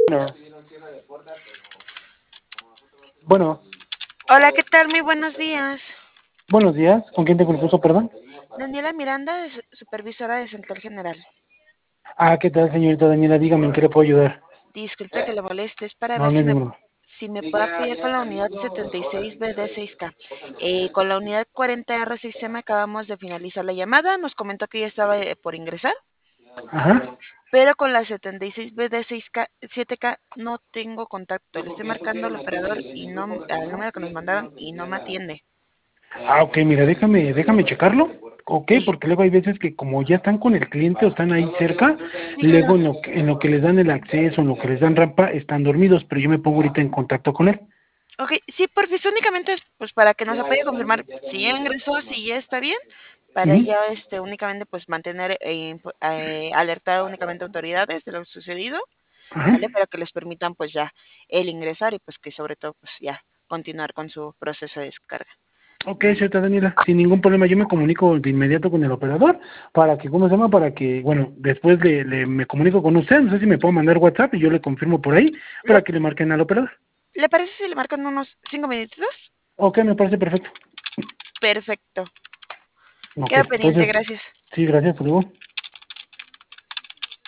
No. Bueno, Hola, ¿qué tal? Muy buenos días. buenos días. ¿Con quién tengo el gusto, perdón? Daniela Miranda, supervisora de Central General. Ah, ¿qué tal, señorita Daniela? Dígame en qué le puedo ayudar. Disculpe que le moleste, es para No, ver no si hay me, ninguno. si me puede apoyar con la unidad 76BD6K. Con la unidad 40R6M acabamos de finalizar la llamada. Nos comentó que ya estaba por ingresar, Ajá. pero con la 76BD6K, 7K no tengo contacto. Le estoy marcando al operador y no, al número que nos mandaron y no me atiende. Ah, ok, mira, déjame checarlo. Ok, Sí, porque luego hay veces que como ya están con el cliente o están ahí cerca, sí, claro. luego en lo que les dan el acceso, en lo que les dan rampa, están dormidos, pero yo me pongo ahorita en contacto con él. Ok, sí, porfis, únicamente es pues para que nos apoye a confirmar si ya ingresó, si ya está bien, para Ujú. ya únicamente pues mantener alertar únicamente a autoridades de lo sucedido, Ajá. ¿vale? Para que les permitan pues ya el ingresar y pues que sobre todo pues ya continuar con su proceso de descarga. Ok, señorita Daniela, sin ningún problema, yo me comunico de inmediato con el operador para que, ¿cómo se llama? Para que, bueno, después me comunico con usted, no sé si me puedo mandar WhatsApp y yo le confirmo por ahí ¿Le, para que le marquen al operador. le parece si le marcan unos 5 minutitos? Ok, me parece perfecto. Perfecto. Ok, Queda pendiente, entonces, gracias. sí, gracias, hasta luego.